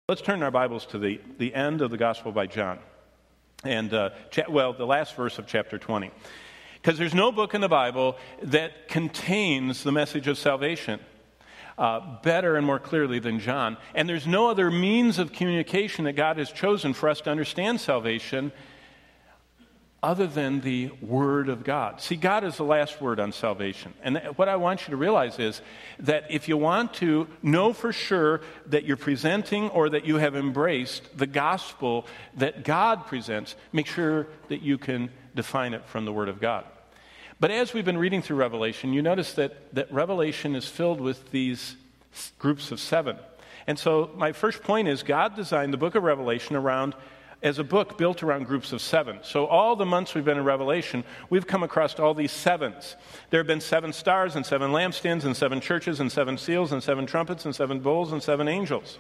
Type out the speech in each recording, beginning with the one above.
Let's turn our Bibles to the end of the Gospel by John, and the last verse of chapter 20. Because there's no book in the Bible that contains the message of salvation better and more clearly than John. And there's no other means of communication that God has chosen for us to understand salvation other than the Word of God. See, God is the last word on salvation. And what I want you to realize is that if you want to know for sure that you're presenting or that you have embraced the gospel that God presents, make sure that you can define it from the Word of God. But as we've been reading through Revelation, you notice that Revelation is filled with these groups of 7. And so my first point is God designed the book of Revelation as a book built around groups of 7. So all the months we've been in Revelation, we've come across all these 7s. There have been 7 stars and 7 lampstands and 7 churches and 7 seals and 7 trumpets and 7 bowls and 7 angels.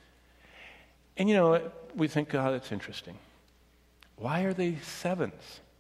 And we think, oh, that's interesting. Why are they 7s?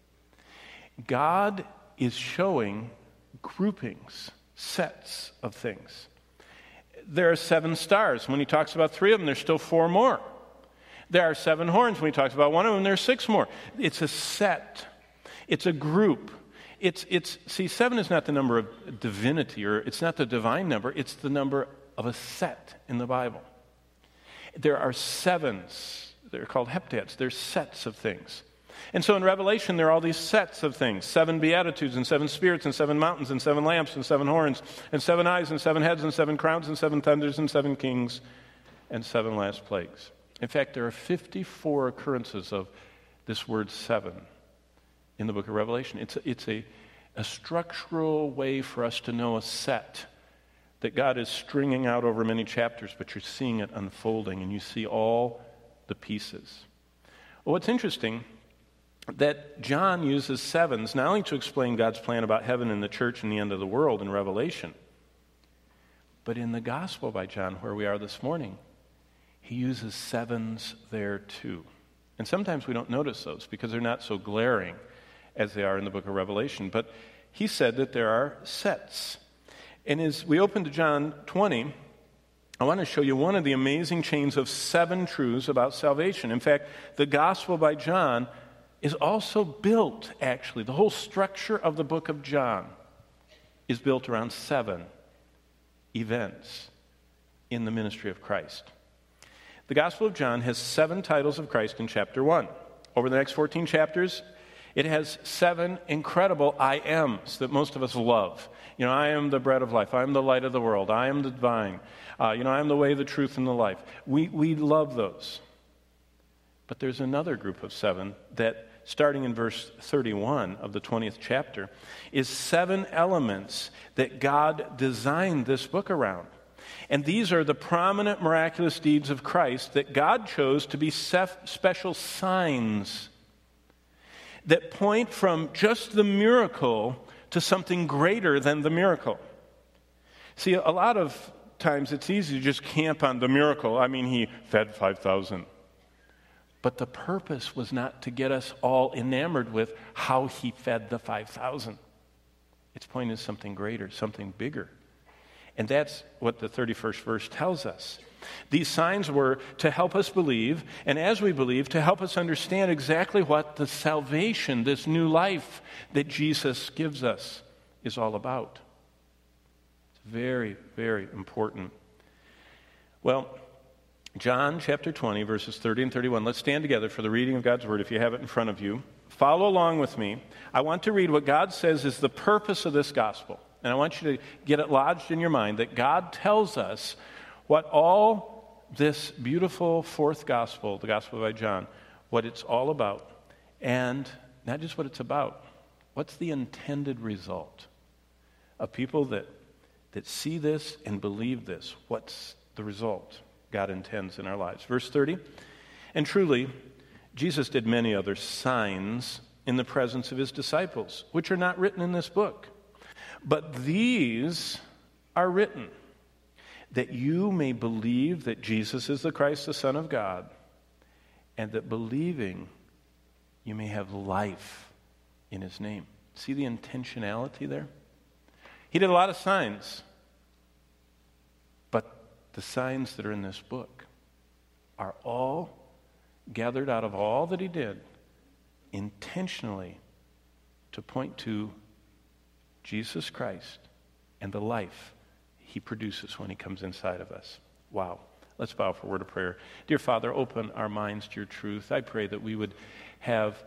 God is showing groupings, sets of things. There are 7 stars. When he talks about 3 of them, there's still 4 more. There are 7 horns. When he talks about one of them, there's 6 more. It's a set. It's a group. See, 7 is not the number of divinity, or it's not the divine number. It's the number of a set in the Bible. There are 7s. They're called heptads. They're sets of things. And so in Revelation, there are all these sets of things. 7 beatitudes and 7 spirits and 7 mountains and 7 lamps and 7 horns and 7 eyes and 7 heads and 7 crowns and 7 thunders and 7 kings and 7 last plagues. In fact, there are 54 occurrences of this word 7 in the book of Revelation. It's a structural way for us to know a set that God is stringing out over many chapters, but you're seeing it unfolding, and you see all the pieces. Well, what's interesting, that John uses 7s not only to explain God's plan about heaven and the church and the end of the world in Revelation, but in the Gospel by John, where we are this morning, he uses 7s there too. And sometimes we don't notice those because they're not so glaring as they are in the book of Revelation. But he said that there are sets. And as we open to John 20, I want to show you one of the amazing chains of 7 truths about salvation. In fact, the Gospel by John is also built, actually, the whole structure of the book of John is built around 7 events in the ministry of Christ. The Gospel of John has 7 titles of Christ in chapter 1. Over the next 14 chapters, it has 7 incredible I ams that most of us love. I am the bread of life. I am the light of the world. I am the vine. I am the way, the truth, and the life. We love those. But there's another group of 7 that, starting in verse 31 of the 20th chapter, is 7 elements that God designed this book around. And these are the prominent miraculous deeds of Christ that God chose to be special signs that point from just the miracle to something greater than the miracle. See, a lot of times it's easy to just camp on the miracle. He fed 5,000. But the purpose was not to get us all enamored with how he fed the 5,000. Its point is something greater, something bigger. And that's what the 31st verse tells us. These signs were to help us believe, and as we believe, to help us understand exactly what the salvation, this new life that Jesus gives us, is all about. It's very, very important. Well, John chapter 20, verses 30 and 31. Let's stand together for the reading of God's word if you have it in front of you. Follow along with me. I want to read what God says is the purpose of this gospel. And I want you to get it lodged in your mind that God tells us what all this beautiful fourth gospel, the gospel by John, what it's all about. And not just what it's about, what's the intended result of people that see this and believe this? What's the result God intends in our lives? Verse 30, and truly, Jesus did many other signs in the presence of his disciples, which are not written in this book. But these are written, that you may believe that Jesus is the Christ, the Son of God, and that believing you may have life in his name. See the intentionality there? He did a lot of signs, but the signs that are in this book are all gathered out of all that he did intentionally to point to Jesus Christ and the life he produces when he comes inside of us. Wow. Let's bow for a word of prayer. Dear Father, open our minds to your truth. I pray that we would have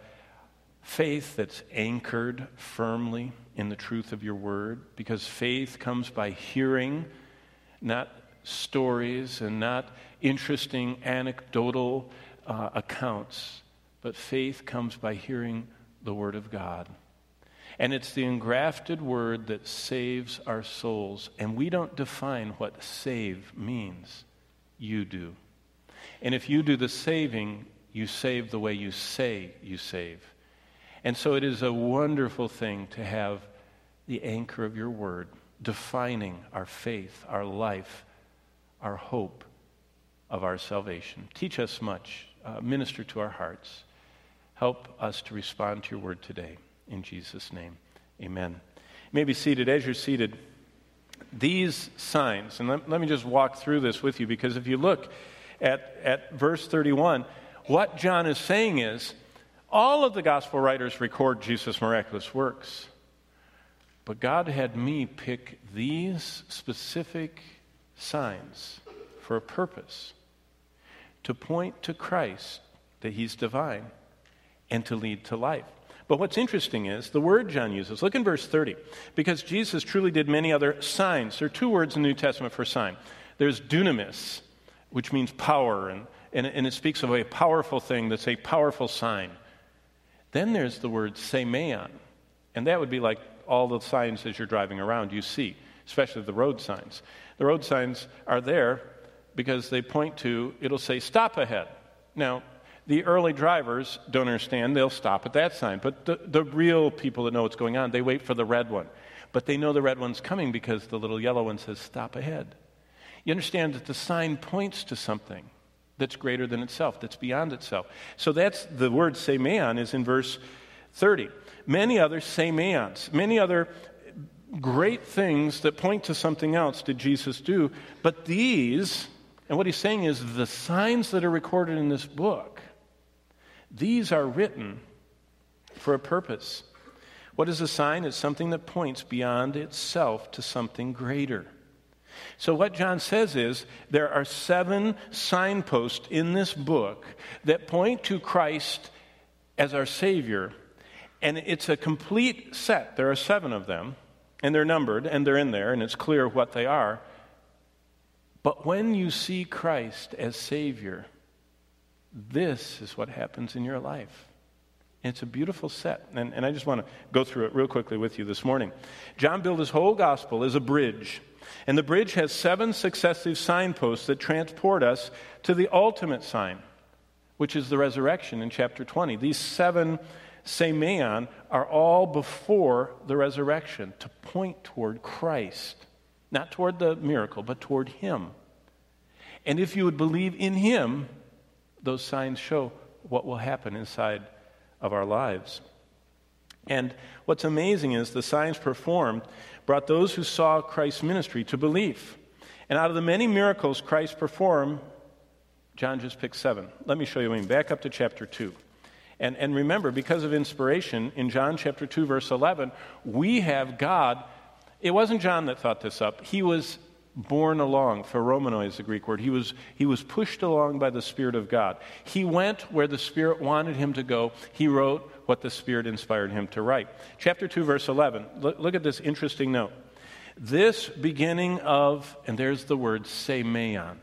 faith that's anchored firmly in the truth of your word, because faith comes by hearing, not stories and not interesting anecdotal accounts, but faith comes by hearing the word of God. And it's the engrafted word that saves our souls. And we don't define what save means. You do. And if you do the saving, you save the way you say you save. And so it is a wonderful thing to have the anchor of your word defining our faith, our life, our hope of our salvation. Teach us much. Minister to our hearts. Help us to respond to your word today. In Jesus' name, amen. You may be seated. As you're seated, these signs, and let me just walk through this with you, because if you look at verse 31, what John is saying is, all of the gospel writers record Jesus' miraculous works, but God had me pick these specific signs for a purpose, to point to Christ, that he's divine, and to lead to life. But what's interesting is the word John uses. Look in verse 30. Because Jesus truly did many other signs. There are two words in the New Testament for sign. There's dunamis, which means power, and it speaks of a powerful thing that's a powerful sign. Then there's the word semeion, and that would be like all the signs as you're driving around you see, especially the road signs. The road signs are there because they point to, it'll say, stop ahead. Now, the early drivers don't understand. They'll stop at that sign. But the real people that know what's going on, they wait for the red one. But they know the red one's coming because the little yellow one says, stop ahead. You understand that the sign points to something that's greater than itself, that's beyond itself. So that's the word semeion is in verse 30. Many other semeions, many other great things that point to something else did Jesus do. But these, and what he's saying is the signs that are recorded in this book, these are written for a purpose. What is a sign? It's something that points beyond itself to something greater. So what John says is there are 7 signposts in this book that point to Christ as our Savior, and it's a complete set. There are 7 of them, and they're numbered, and they're in there, and it's clear what they are. But when you see Christ as Savior, this is what happens in your life. It's a beautiful set, and I just want to go through it real quickly with you this morning. John built his whole gospel as a bridge, and the bridge has 7 successive signposts that transport us to the ultimate sign, which is the resurrection in chapter 20. These 7 semeion are all before the resurrection to point toward Christ, not toward the miracle, but toward him. And if you would believe in him, those signs show what will happen inside of our lives. And what's amazing is the signs performed brought those who saw Christ's ministry to belief. And out of the many miracles Christ performed, John just picked 7. Let me show you. Back up to chapter 2. And remember, because of inspiration, in John chapter 2, verse 11, we have God. It wasn't John that thought this up. He was borne along. Pheromenoi is the Greek word. He was pushed along by the Spirit of God. He went where the Spirit wanted him to go. He wrote what the Spirit inspired him to write. Chapter 2, verse 11. Look at this interesting note. This beginning of, and there's the word, semeion.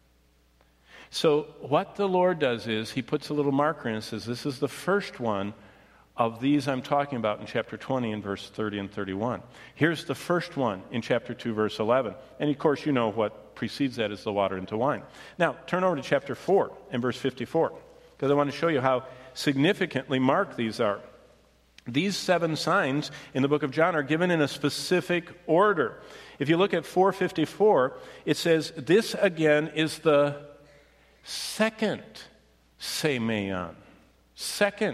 So what the Lord does is he puts a little marker in and says, this is the first one of these I'm talking about in chapter 20 and verse 30 and 31. Here's the first one in chapter 2, verse 11. And of course, you know what precedes that is the water into wine. Now, turn over to chapter 4 and verse 54, because I want to show you how significantly marked these are. These 7 signs in the book of John are given in a specific order. If you look at 4:54, it says, this again is the second semeion, second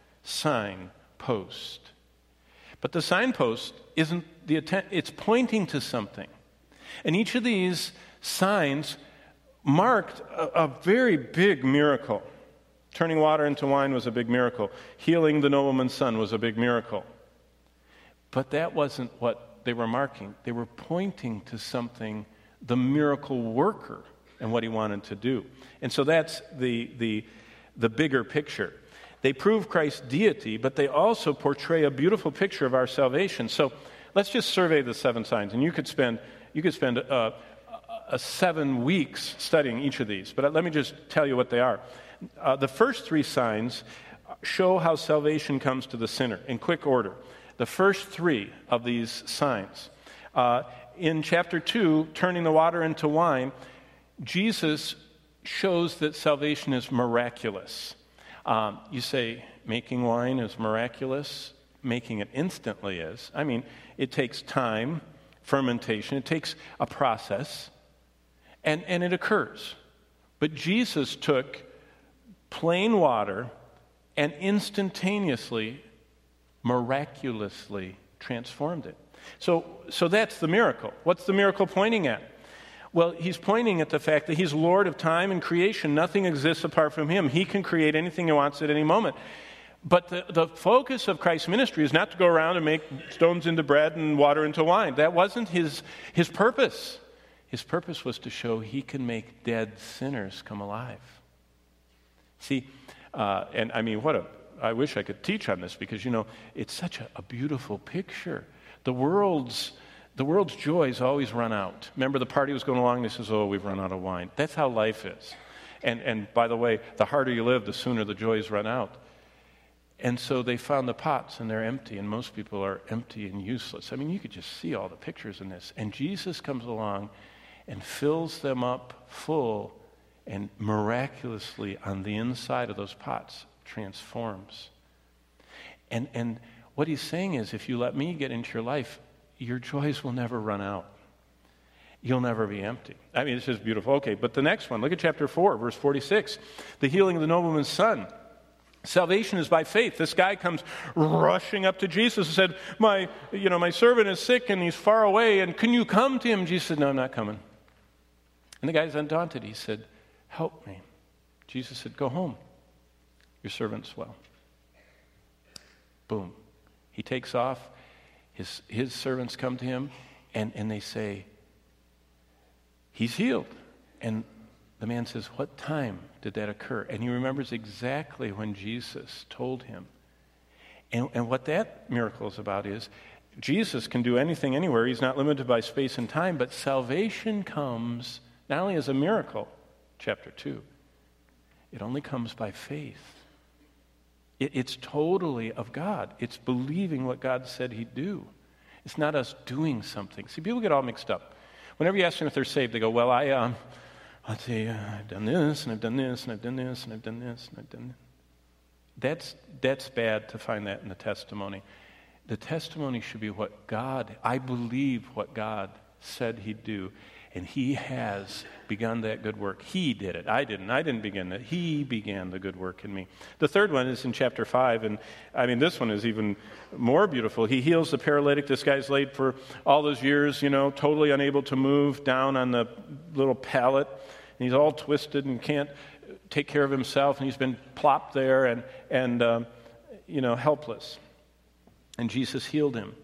signpost. But the signpost isn't the it's pointing to something. And each of these signs marked a very big miracle. Turning water into wine was a big miracle. Healing the nobleman's son was a big miracle. But that wasn't what they were marking. They were pointing to something, the miracle worker, and what he wanted to do. And so that's the bigger picture. They prove Christ's deity, but they also portray a beautiful picture of our salvation. So let's just survey the 7 signs, and you could spend 7 weeks studying each of these. But let me just tell you what they are. The first 3 signs show how salvation comes to the sinner in quick order. The first 3 of these signs. In chapter 2, turning the water into wine, Jesus shows that salvation is miraculous. You say, making wine is miraculous? Making it instantly is. I mean, it takes time, fermentation, it takes a process, and it occurs. But Jesus took plain water and instantaneously, miraculously transformed it. So that's the miracle. What's the miracle pointing at? Well, he's pointing at the fact that he's Lord of time and creation. Nothing exists apart from him. He can create anything he wants at any moment. But the focus of Christ's ministry is not to go around and make stones into bread and water into wine. That wasn't his purpose. His purpose was to show he can make dead sinners come alive. See, and I mean, I wish I could teach on this because, it's such a beautiful picture. The world's joys always run out. Remember, the party was going along and they says, we've run out of wine. That's how life is. And by the way, the harder you live, the sooner the joys run out. And so they found the pots and they're empty, and most people are empty and useless. I mean, you could just see all the pictures in this. And Jesus comes along and fills them up full, and miraculously on the inside of those pots transforms. And what he's saying is, if you let me get into your life, your joys will never run out. You'll never be empty. I mean, it's just beautiful. Okay, but the next one, look at chapter 4, verse 46. The healing of the nobleman's son. Salvation is by faith. This guy comes rushing up to Jesus and said, my servant is sick and he's far away, and can you come to him? Jesus said, no, I'm not coming. And the guy's undaunted. He said, help me. Jesus said, go home. Your servant's well. Boom. He takes off. His servants come to him, and they say, he's healed. And the man says, what time did that occur? And he remembers exactly when Jesus told him. And what that miracle is about is Jesus can do anything anywhere. He's not limited by space and time, but salvation comes not only as a miracle, chapter 2, it only comes by faith. It's totally of God. It's believing what God said he'd do. It's not us doing something. See, people get all mixed up. Whenever you ask them if they're saved, they go, well, I'll tell you, I've done this, and I've done this, and I've done this, and I've done this, and I've done this. That's bad to find that in the testimony. The testimony should be I believe what God said he'd do, and he has begun that good work. He did it. I didn't begin that. He began the good work in me. The third one is in chapter 5, and I mean, this one is even more beautiful. He heals the paralytic. This guy's laid for all those years, totally unable to move, down on the little pallet, and he's all twisted and can't take care of himself, and he's been plopped there and helpless. And Jesus healed him.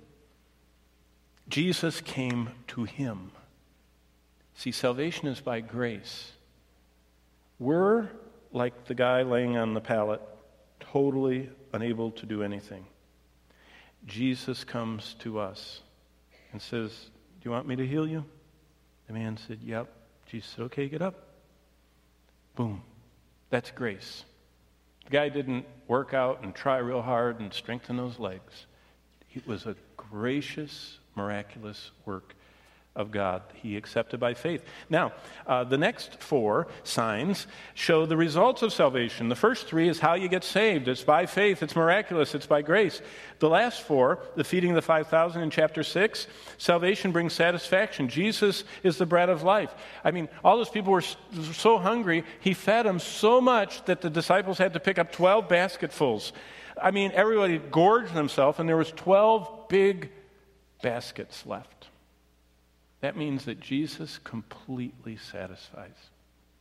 Jesus came to him. See, salvation is by grace. We're like the guy laying on the pallet, totally unable to do anything. Jesus comes to us and says, do you want me to heal you? The man said, yep. Jesus said, okay, get up. Boom. That's grace. The guy didn't work out and try real hard and strengthen those legs. It was a gracious, miraculous work of God. He accepted by faith. Now, the next 4 signs show the results of salvation. The first 3 is how you get saved. It's by faith. It's miraculous. It's by grace. The last 4, the feeding of the 5,000 in chapter 6, salvation brings satisfaction. Jesus is the bread of life. I mean, all those people were so hungry, he fed them so much that the disciples had to pick up 12 basketfuls. I mean, everybody gorged themselves, and there was 12 big baskets left. That means that Jesus completely satisfies.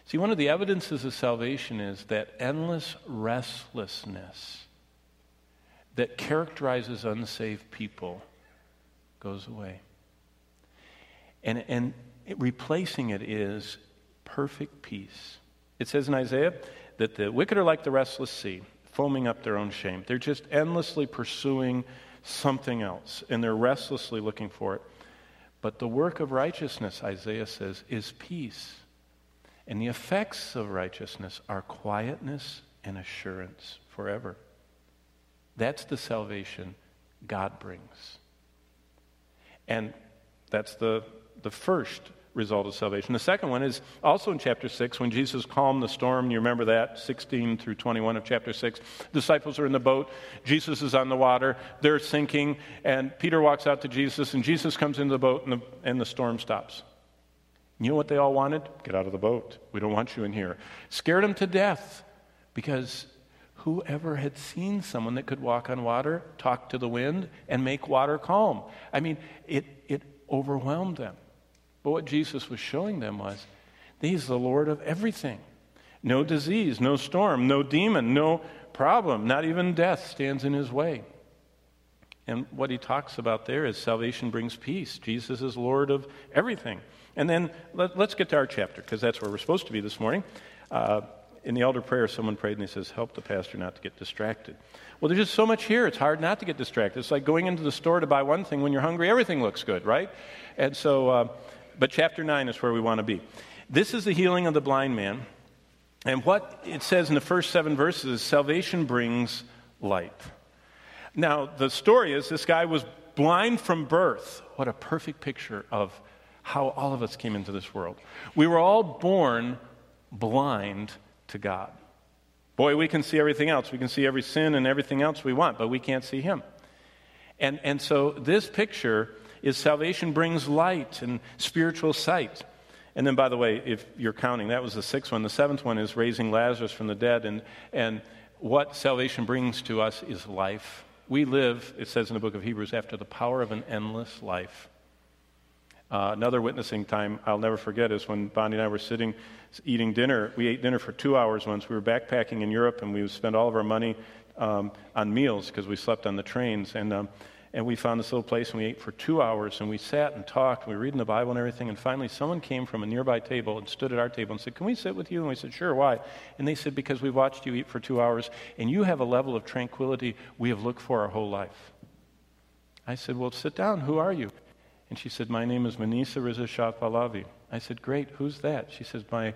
See, one of the evidences of salvation is that endless restlessness that characterizes unsaved people goes away. And replacing it is perfect peace. It says in Isaiah that the wicked are like the restless sea, foaming up their own shame. They're just endlessly pursuing something else, and they're restlessly looking for it. But the work of righteousness, Isaiah says, is peace. And the effects of righteousness are quietness and assurance forever. That's the salvation God brings. And that's the first result of salvation. The second one is also in chapter 6, when Jesus calmed the storm. You remember that, 16 through 21 of chapter 6. Disciples are in the boat. Jesus is on the water. They're sinking. And Peter walks out to Jesus, and Jesus comes into the boat, and the storm stops. You know what they all wanted? Get out of the boat. We don't want you in here. Scared them to death, because whoever had seen someone that could walk on water, talk to the wind, and make water calm? I mean, it overwhelmed them. But what Jesus was showing them was, He's the Lord of everything. No disease, no storm, no demon, no problem, not even death stands in His way. And what He talks about there is salvation brings peace. Jesus is Lord of everything. And then let's get to our chapter, because that's where we're supposed to be this morning. In the elder prayer, someone prayed and he says, help the pastor not to get distracted. Well, there's just so much here, it's hard not to get distracted. It's like going into the store to buy one thing. When you're hungry, everything looks good, right? And so, but chapter 9 is where we want to be. This is the healing of the blind man. And what it says in the first 7 verses is salvation brings light. Now, the story is this guy was blind from birth. What a perfect picture of how all of us came into this world. We were all born blind to God. Boy, we can see everything else. We can see every sin and everything else we want, but we can't see Him. And so this picture is salvation brings light and spiritual sight. And then, by the way, if you're counting, that was the 6th one. The 7th one is raising Lazarus from the dead. And what salvation brings to us is life. We live, it says in the book of Hebrews, after the power of an endless life. Another witnessing time I'll never forget is when Bonnie and I were sitting eating dinner. We ate dinner for 2 hours once. We were backpacking in Europe, and we would spend all of our money on meals because we slept on the trains. And we found this little place, and we ate for 2 hours, and we sat and talked, and we were reading the Bible and everything, and finally someone came from a nearby table and stood at our table and said, can we sit with you? And we said, sure, why? And they said, because we've watched you eat for 2 hours, and you have a level of tranquility we have looked for our whole life. I said, well, sit down. Who are you? And she said, my name is Manisa Riza Shah Pahlavi. I said, great, who's that? She says, my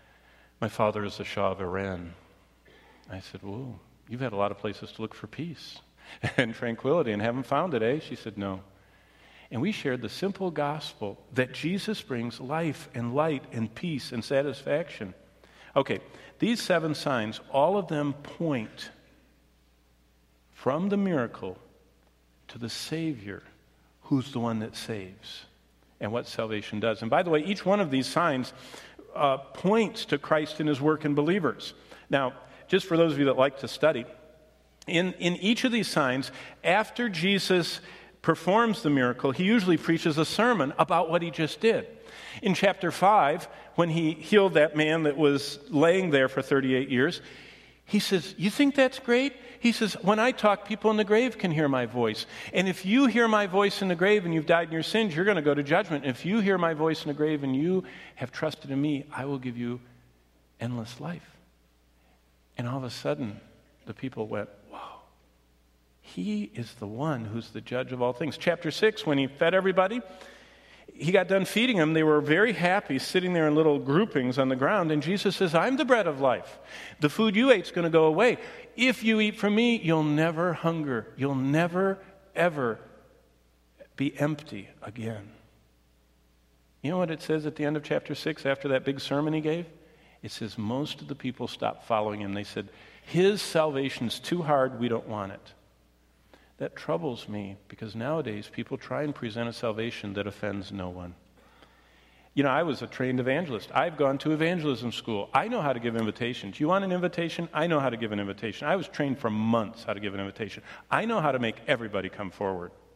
father is the Shah of Iran. I said, whoa, you've had a lot of places to look for peace and tranquility and haven't found it, eh? She said, no. And we shared the simple gospel that Jesus brings life and light and peace and satisfaction. Okay, these 7 signs, all of them point from the miracle to the Savior, who's the one that saves, and what salvation does. And by the way, each one of these signs points to Christ and His work in believers. Now, just for those of you that like to study, in each of these signs, after Jesus performs the miracle, He usually preaches a sermon about what He just did. In chapter 5, when He healed that man that was laying there for 38 years, He says, you think that's great? He says, when I talk, people in the grave can hear my voice. And if you hear my voice in the grave and you've died in your sins, you're going to go to judgment. If you hear my voice in the grave and you have trusted in me, I will give you endless life. And all of a sudden, the people went, wow, He is the one who's the judge of all things. Chapter 6, when He fed everybody, He got done feeding them. They were very happy, sitting there in little groupings on the ground. And Jesus says, I'm the bread of life. The food you ate is going to go away. If you eat from me, you'll never hunger. You'll never, ever be empty again. You know what it says at the end of chapter 6 after that big sermon He gave? It says most of the people stopped following Him. They said, His salvation's too hard, we don't want it. That troubles me because nowadays people try and present a salvation that offends no one. You know, I was a trained evangelist. I've gone to evangelism school. I know how to give invitations. You want an invitation? I know how to give an invitation. I was trained for months how to give an invitation. I know how to make everybody come forward.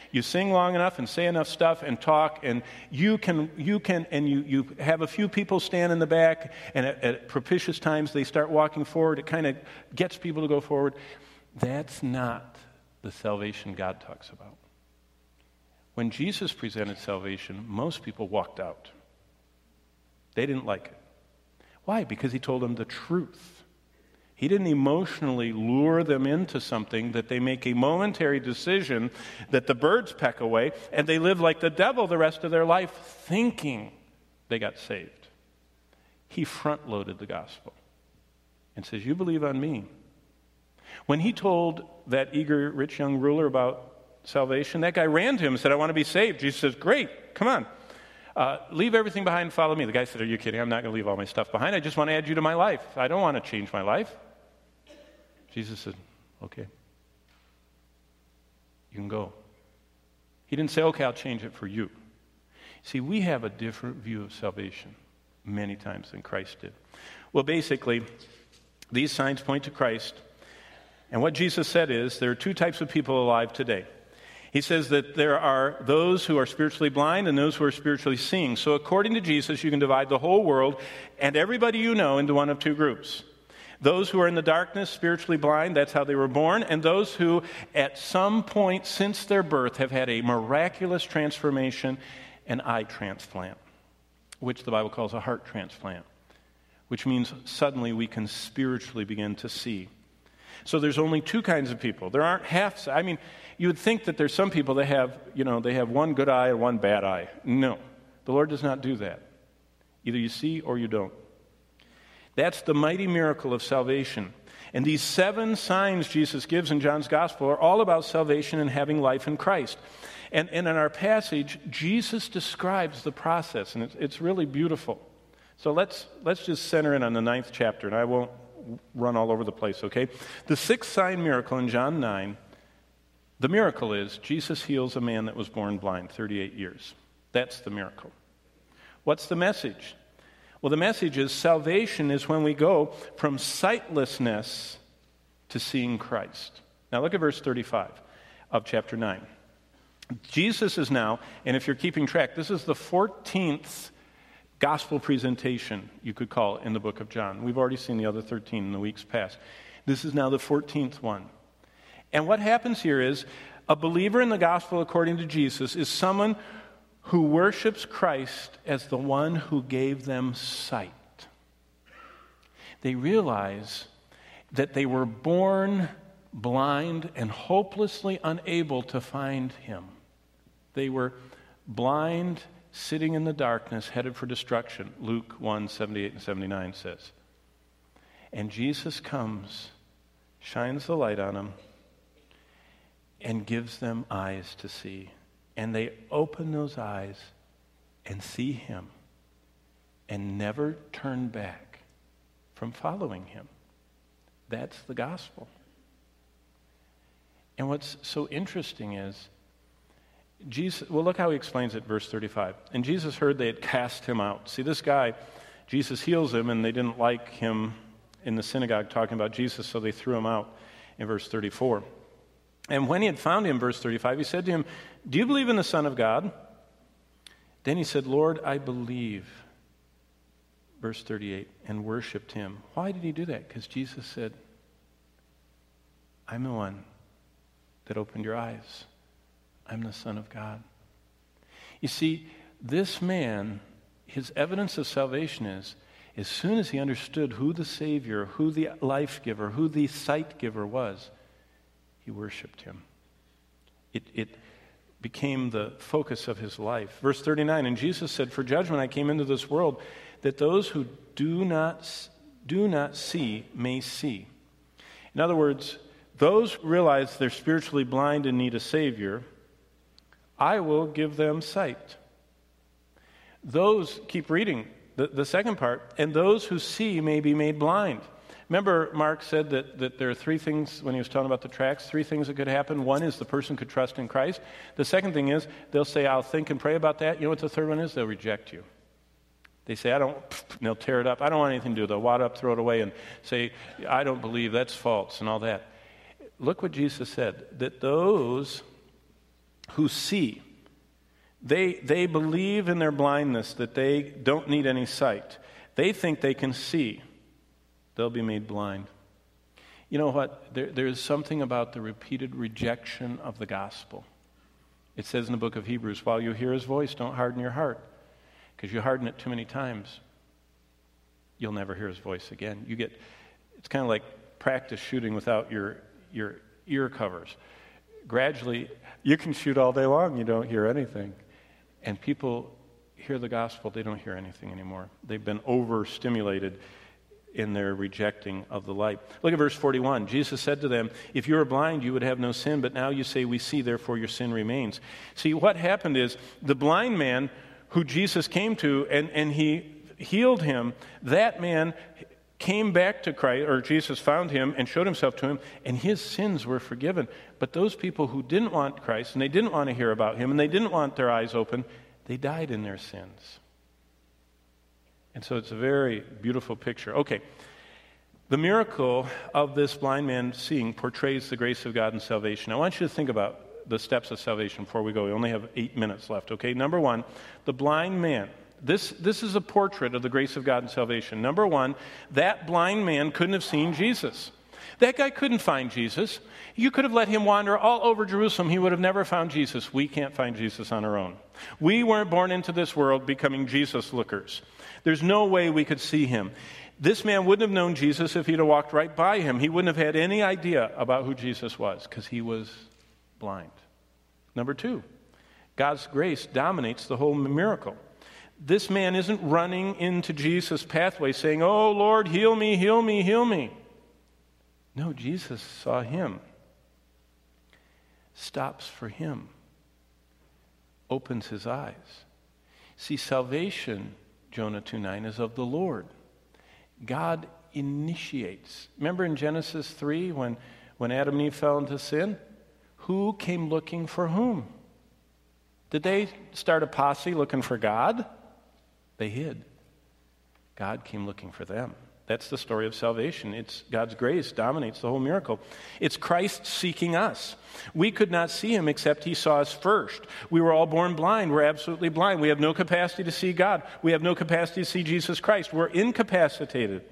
You sing long enough and say enough stuff and talk, and you have a few people stand in the back, and at propitious times they start walking forward. It kind of gets people to go forward. That's not the salvation God talks about. When Jesus presented salvation, most people walked out. They didn't like it. Why? Because he told them the truth. He didn't emotionally lure them into something that they make a momentary decision that the birds peck away, and they live like the devil the rest of their life thinking they got saved. He front-loaded the gospel and says, you believe on me. When he told that eager, rich young ruler about salvation, that guy ran to him and said, I want to be saved. Jesus says, great, come on. Leave everything behind and follow me. The guy said, are you kidding? I'm not going to leave all my stuff behind. I just want to add you to my life. I don't want to change my life. Jesus said, okay. You can go. He didn't say, okay, I'll change it for you. See, we have a different view of salvation many times than Christ did. Well, basically, these signs point to Christ. And what Jesus said is, there are two types of people alive today. He says that there are those who are spiritually blind and those who are spiritually seeing. So according to Jesus, you can divide the whole world and everybody you know into one of two groups. Those who are in the darkness, spiritually blind, that's how they were born, and those who at some point since their birth have had a miraculous transformation, an eye transplant, which the Bible calls a heart transplant, which means suddenly we can spiritually begin to see. So there's only two kinds of people. There aren't halves. I mean, you would think that there's some people that have, they have one good eye and one bad eye. No, the Lord does not do that. Either you see or you don't. That's the mighty miracle of salvation. And these 7 signs Jesus gives in John's Gospel are all about salvation and having life in Christ. And in our passage, Jesus describes the process, and it's really beautiful. So let's just center in on the 9th chapter, and I won't run all over the place, okay? The 6th sign miracle in John 9, the miracle is Jesus heals a man that was born blind, 38 years. That's the miracle. What's the message? Well, the message is salvation is when we go from sightlessness to seeing Christ. Now look at verse 35 of chapter 9. Jesus is now, and if you're keeping track, this is the 14th gospel presentation, you could call it, in the book of John. We've already seen the other 13 in the weeks past. This is now the 14th one. And what happens here is a believer in the gospel according to Jesus is someone who worships Christ as the one who gave them sight. They realize that they were born blind and hopelessly unable to find him. They were blind, sitting in the darkness, headed for destruction. Luke 1, 78 and 79 says. And Jesus comes, shines the light on them, and gives them eyes to see. And they open those eyes and see him and never turn back from following him. That's the gospel. And what's so interesting is Jesus, well, look how he explains it, verse 35. And Jesus heard they had cast him out. See, this guy, Jesus heals him, and they didn't like him in the synagogue talking about Jesus, so they threw him out in verse 34. And when he had found him, verse 35, he said to him, do you believe in the Son of God? Then he said, Lord, I believe. Verse 38, and worshiped him. Why did he do that? Because Jesus said, I'm the one that opened your eyes. I'm the Son of God. You see, this man, his evidence of salvation is, as soon as he understood who the Savior, who the life giver, who the sight giver was, he worshiped him. It became the focus of his life. Verse 39, and Jesus said, for judgment I came into this world, that those who do not see may see. In other words, those who realize they're spiritually blind and need a Savior, I will give them sight. Those, keep reading the second part, and those who see may be made blind. Remember, Mark said that there are 3 things, when he was talking about the tracts, 3 things that could happen. One is the person could trust in Christ. The second thing is they'll say, I'll think and pray about that. You know what the third one is? They'll reject you. They say, and they'll tear it up. I don't want anything to do with it. They'll wad up, throw it away, and say, I don't believe, that's false, and all that. Look what Jesus said, that those who see. They believe in their blindness that they don't need any sight. They think they can see. They'll be made blind. You know what? There's something about the repeated rejection of the gospel. It says in the book of Hebrews, while you hear his voice, don't harden your heart. Because you harden it too many times, you'll never hear his voice again. It's kind of like practice shooting without your ear covers. Gradually, you can shoot all day long, you don't hear anything. And people hear the gospel, they don't hear anything anymore. They've been overstimulated in their rejecting of the light. Look at verse 41. Jesus said to them, if you were blind, you would have no sin, but now you say we see, therefore your sin remains. See, what happened is the blind man who Jesus came to and he healed him, that man came back to Christ, or Jesus found him and showed himself to him, and his sins were forgiven. But those people who didn't want Christ, and they didn't want to hear about him, and they didn't want their eyes open, they died in their sins. And so it's a very beautiful picture. Okay, the miracle of this blind man seeing portrays the grace of God and salvation. I want you to think about the steps of salvation before we go. We only have 8 minutes left, okay? Number one, the blind man. This is a portrait of the grace of God and salvation. Number one, that blind man couldn't have seen Jesus. That guy couldn't find Jesus. You could have let him wander all over Jerusalem. He would have never found Jesus. We can't find Jesus on our own. We weren't born into this world becoming Jesus lookers. There's no way we could see him. This man wouldn't have known Jesus if he'd have walked right by him. He wouldn't have had any idea about who Jesus was because he was blind. Number two, God's grace dominates the whole miracle. This man isn't running into Jesus' pathway saying, oh, Lord, heal me, heal me, heal me. No, Jesus saw him, stops for him, opens his eyes. See, salvation, Jonah 2:9, is of the Lord. God initiates. Remember in Genesis 3 when Adam and Eve fell into sin? Who came looking for whom? Did they start a posse looking for God? They hid. God came looking for them. That's the story of salvation. It's God's grace dominates the whole miracle. It's Christ seeking us. We could not see him except he saw us first. We were all born blind. We're absolutely blind. We have no capacity to see God. We have no capacity to see Jesus Christ. We're incapacitated.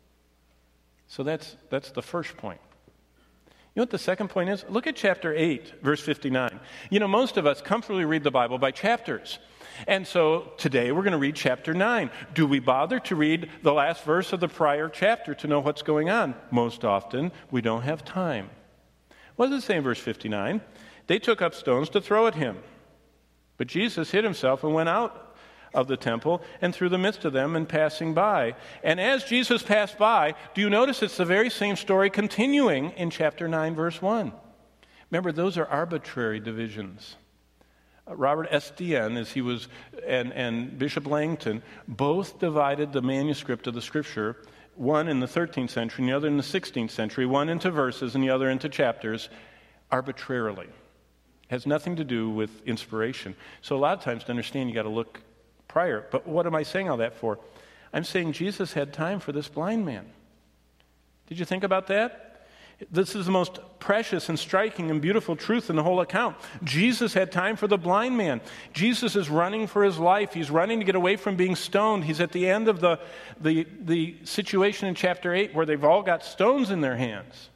So that's the first point. You know what the second point is? Look at chapter 8, verse 59. You know, most of us comfortably read the Bible by chapters. And so today we're going to read chapter 9. Do we bother to read the last verse of the prior chapter to know what's going on? Most often, we don't have time. What does it say in verse 59? They took up stones to throw at him. But Jesus hid himself and went out of the temple and through the midst of them and passing by. And as Jesus passed by, do you notice it's the very same story continuing in chapter 9, verse 1? Remember, those are arbitrary divisions. Robert Estienne, as he was, and Bishop Langton, both divided the manuscript of the Scripture, one in the 13th century and the other in the 16th century, one into verses and the other into chapters, arbitrarily. It has nothing to do with inspiration. So a lot of times to understand, you got to look prior. But what am I saying all that for? I'm saying Jesus had time for this blind man. Did you think about that? This is the most precious and striking and beautiful truth in the whole account. Jesus had time for the blind man. Jesus is running for his life. He's running to get away from being stoned. He's at the end of the situation in chapter 8 where they've all got stones in their hands.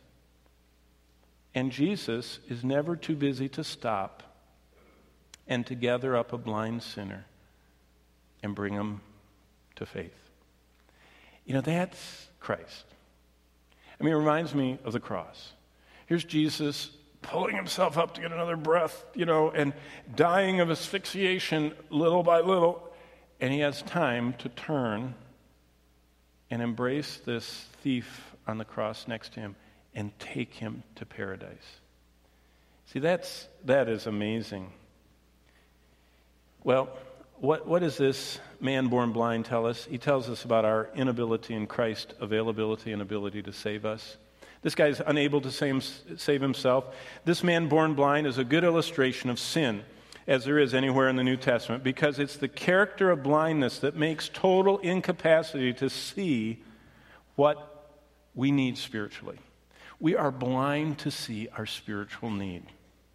And Jesus is never too busy to stop and to gather up a blind sinner and bring him to faith. You know, that's Christ. I mean, it reminds me of the cross. Here's Jesus pulling himself up to get another breath, and dying of asphyxiation little by little. And he has time to turn and embrace this thief on the cross next to him and take him to paradise. See, that is amazing. Well, what does this man born blind tell us? He tells us about our inability in Christ's availability and ability to save us. This guy's unable to save himself. This man born blind is a good illustration of sin, as there is anywhere in the New Testament, because it's the character of blindness that makes total incapacity to see what we need spiritually. We are blind to see our spiritual need.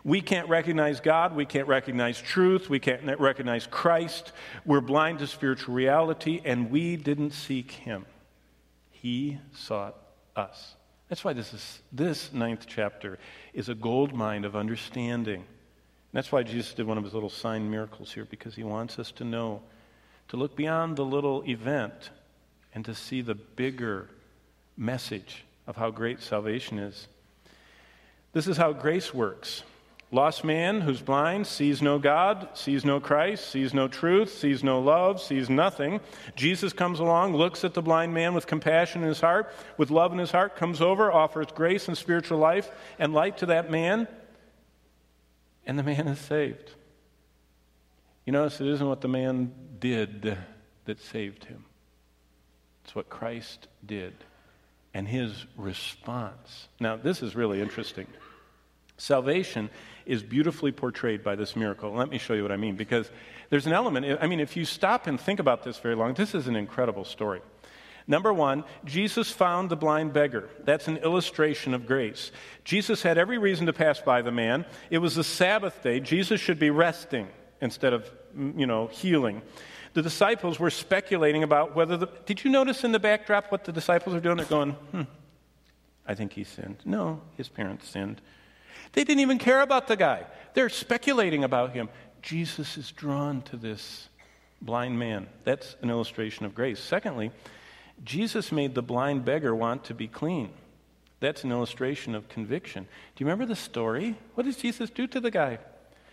We can't recognize God. We can't recognize truth. We can't recognize Christ. We're blind to spiritual reality, and we didn't seek him. He sought us. That's why this ninth chapter is a gold mine of understanding. And that's why Jesus did one of his little sign miracles here, because he wants us to know, to look beyond the little event and to see the bigger message of how great salvation is. This is how grace works. Lost man who's blind sees no God, sees no Christ, sees no truth, sees no love, sees nothing. Jesus comes along, looks at the blind man with compassion in his heart, with love in his heart, comes over, offers grace and spiritual life and light to that man, and the man is saved. You notice it isn't what the man did that saved him. It's what Christ did and his response. Now, this is really interesting. Salvation is beautifully portrayed by this miracle. Let me show you what I mean, because there's an element, if you stop and think about this very long, this is an incredible story. Number one, Jesus found the blind beggar. That's an illustration of grace. Jesus had every reason to pass by the man. It was the Sabbath day. Jesus should be resting instead of, healing. The disciples were speculating about did you notice in the backdrop what the disciples are doing? They're going, I think he sinned. No, his parents sinned. They didn't even care about the guy. They're speculating about him. Jesus is drawn to this blind man. That's an illustration of grace. Secondly, Jesus made the blind beggar want to be clean. That's an illustration of conviction. Do you remember the story? What does Jesus do to the guy?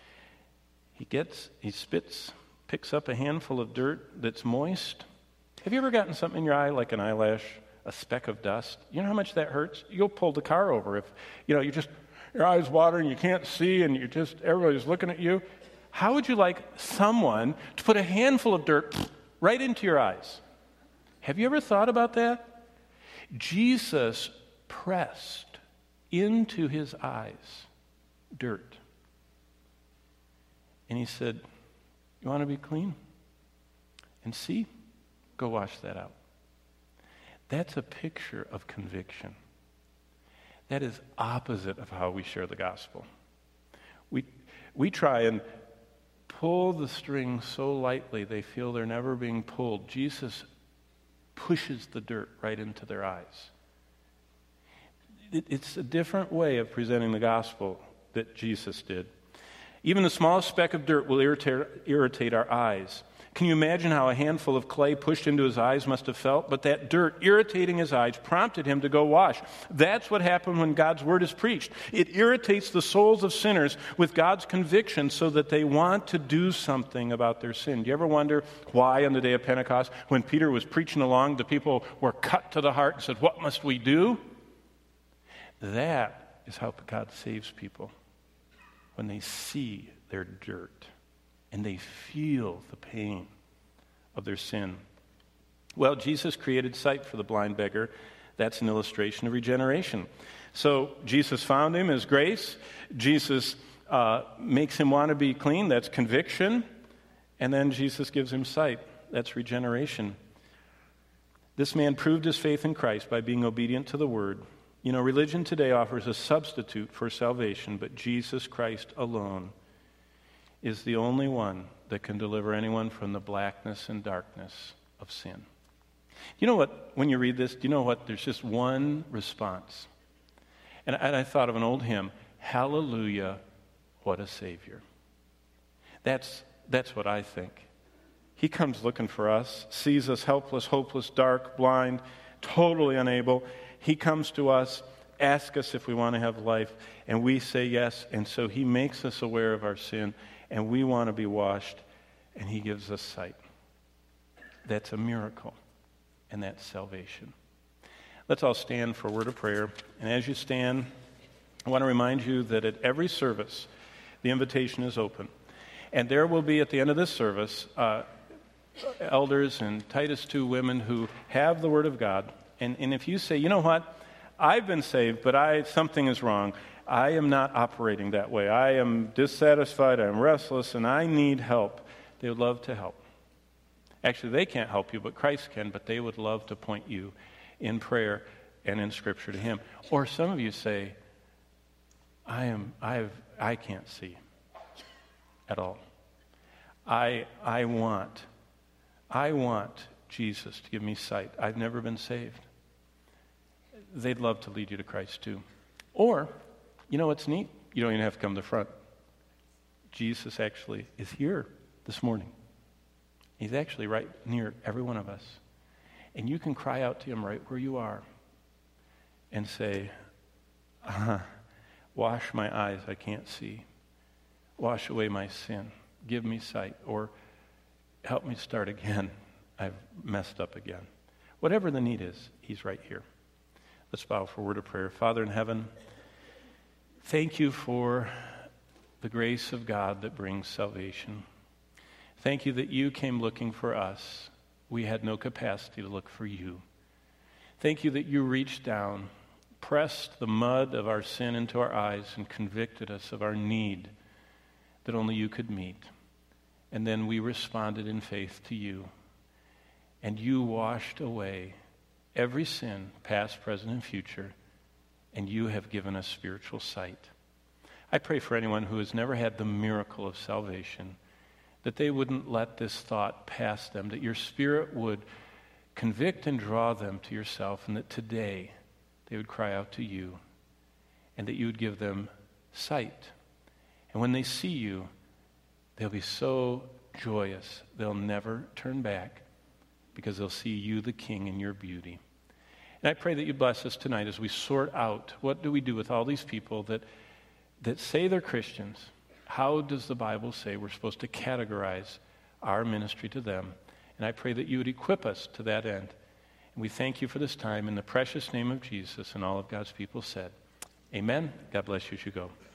He spits, picks up a handful of dirt that's moist. Have you ever gotten something in your eye, like an eyelash, a speck of dust? You know how much that hurts? You'll pull the car over if, your eyes watering, you can't see, and everybody's looking at you. How would you like someone to put a handful of dirt right into your eyes? Have you ever thought about that? Jesus pressed into his eyes dirt. And he said, you want to be clean? And see? Go wash that out. That's a picture of conviction. That is opposite of how we share the gospel. We try and pull the string so lightly they feel they're never being pulled. Jesus pushes the dirt right into their eyes. It's a different way of presenting the gospel that Jesus did. Even the smallest speck of dirt will irritate our eyes. Can you imagine how a handful of clay pushed into his eyes must have felt? But that dirt irritating his eyes prompted him to go wash. That's what happened when God's word is preached. It irritates the souls of sinners with God's conviction so that they want to do something about their sin. Do you ever wonder why on the day of Pentecost, when Peter was preaching along, the people were cut to the heart and said, what must we do? That is how God saves people. When they see their dirt and they feel the pain of their sin. Well, Jesus created sight for the blind beggar. That's an illustration of regeneration. So Jesus found him as grace. Jesus makes him want to be clean. That's conviction. And then Jesus gives him sight. That's regeneration. This man proved his faith in Christ by being obedient to the word. Religion today offers a substitute for salvation, but Jesus Christ alone is the only one that can deliver anyone from the blackness and darkness of sin. You know what? When you read this, do you know what? There's just one response. And I thought of an old hymn, Hallelujah, what a Savior. That's what I think. He comes looking for us, sees us helpless, hopeless, dark, blind, totally unable. He comes to us, asks us if we want to have life, and we say yes, and so he makes us aware of our sin, and we want to be washed, and he gives us sight. That's a miracle, and that's salvation. Let's all stand for a word of prayer, and as you stand, I want to remind you that at every service, the invitation is open, and there will be, at the end of this service, elders and Titus 2 women who have the Word of God. And if you say, you know what, I've been saved, but something is wrong. I am not operating that way. I am dissatisfied, I'm restless, and I need help. They would love to help. Actually, they can't help you, but Christ can, but they would love to point you in prayer and in Scripture to Him. Or some of you say, I can't see at all. I want Jesus to give me sight. I've never been saved. They'd love to lead you to Christ too. Or, you know what's neat? You don't even have to come to the front. Jesus actually is here this morning. He's actually right near every one of us. And you can cry out to him right where you are and say, wash my eyes, I can't see. Wash away my sin. Give me sight. Or help me start again. I've messed up again. Whatever the need is, he's right here. Let's bow for a word of prayer. Father in heaven, thank you for the grace of God that brings salvation. Thank you that you came looking for us. We had no capacity to look for you. Thank you that you reached down, pressed the mud of our sin into our eyes, and convicted us of our need that only you could meet. And then we responded in faith to you. And you washed away every sin, past, present, and future, and you have given us spiritual sight. I pray for anyone who has never had the miracle of salvation, that they wouldn't let this thought pass them, that your Spirit would convict and draw them to yourself, and that today they would cry out to you, and that you would give them sight. And when they see you, they'll be so joyous, they'll never turn back, because they'll see you, the King, in your beauty. And I pray that you bless us tonight as we sort out what do we do with all these people that say they're Christians. How does the Bible say we're supposed to categorize our ministry to them? And I pray that you would equip us to that end. And we thank you for this time in the precious name of Jesus, and all of God's people said, amen. God bless you as you go.